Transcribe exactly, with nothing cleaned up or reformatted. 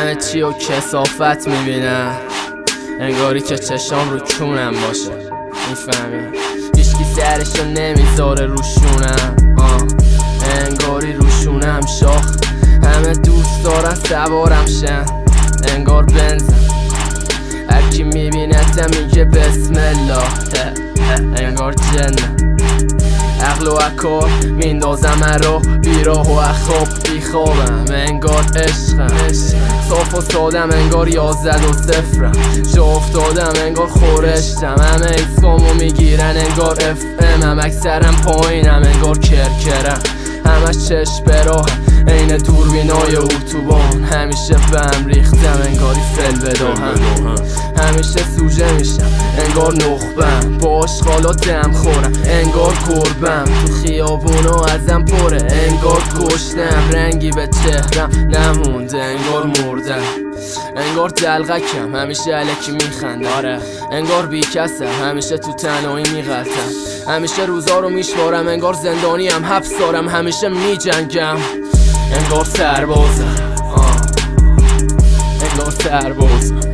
همه چی و کثافت میبینم، انگاری که چشام رو چونم باشه. میفهمی؟ هیچکی سرشو نمیذاره روشونم، آه. انگاری روشونم شاخ، همه دوست دارن سوارم شن، انگار بنزم. هرکی میبینتم میگه بسم الله، انگار جنم. عقل و عکار میندازم رو بیراه و اخواب، بیخوابم انگار عشقم. صاف و سادم انگار یازده و صفرم، جا افتادم انگار خورشتم. همه ایسکامو میگیرن انگار اف ام، اکثرم پایینم انگار کرکرم. همش چشم براهم این دوربینای اتوبان، همیشه بهم ریختم انگاری فل بداهم. همیشه سوژه میشم انگار نخبم، با آشغالا دم خورم انگار گربم. تو خیابونا ازم پره انگار گشنم، رنگی به چهرم نمونده انگار مردم. انگار دلغکم همیشه الکی میخندم، آره. انگار بی کسم همیشه تو تنهایی میغلطم، همیشه روزا رو میشمارم انگار زندانیم، حبس دارم همیشه میجنگم، انگار سربازم، آه. انگار سربازم.